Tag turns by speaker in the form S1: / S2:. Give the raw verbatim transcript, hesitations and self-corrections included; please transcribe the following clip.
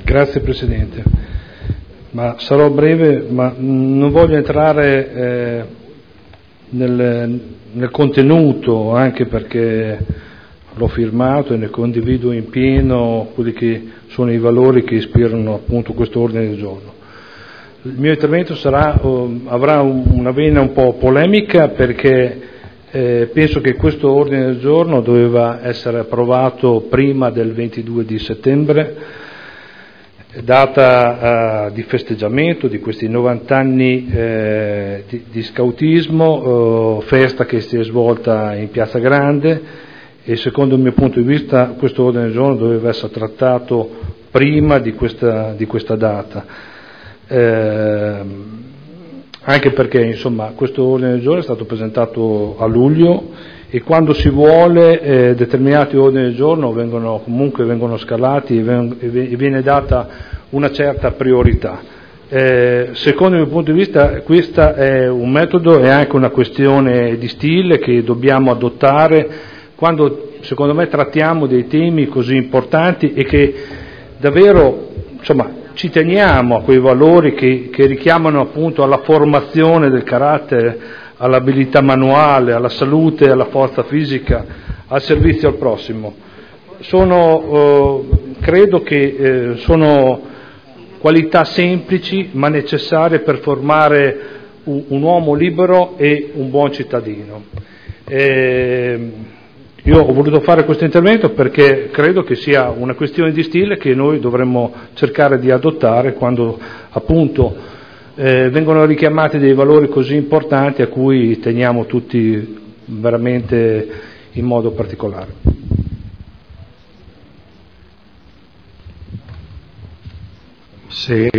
S1: Grazie Presidente, ma sarò breve, ma non voglio entrare eh, nel, nel contenuto, anche perché l'ho firmato e ne condivido in pieno quelli che sono i valori che ispirano appunto questo ordine del giorno. Il mio intervento sarà, uh, avrà un, una vena un po' polemica, perché eh, penso che questo ordine del giorno doveva essere approvato prima del ventidue di settembre, data uh, di festeggiamento di questi novanta anni eh, di, di scautismo, uh, festa che si è svolta in Piazza Grande, e secondo il mio punto di vista questo ordine del giorno doveva essere trattato prima di questa, di questa data, eh, anche perché insomma questo ordine del giorno è stato presentato a luglio, e quando si vuole eh, determinati ordini del giorno vengono, comunque vengono scalati e, ven- e viene data una certa priorità. Eh, secondo il mio punto di vista questo è un metodo e anche una questione di stile che dobbiamo adottare quando secondo me trattiamo dei temi così importanti e che davvero insomma ci teniamo a quei valori che, che richiamano appunto alla formazione del carattere, all'abilità manuale, alla salute, alla forza fisica, al servizio al prossimo. Sono, eh, credo che eh, sono qualità semplici ma necessarie per formare un, un uomo libero e un buon cittadino. Eh, io ho voluto fare questo intervento perché credo che sia una questione di stile che noi dovremmo cercare di adottare quando appunto Eh, vengono richiamati dei valori così importanti a cui teniamo tutti veramente in modo particolare.
S2: Se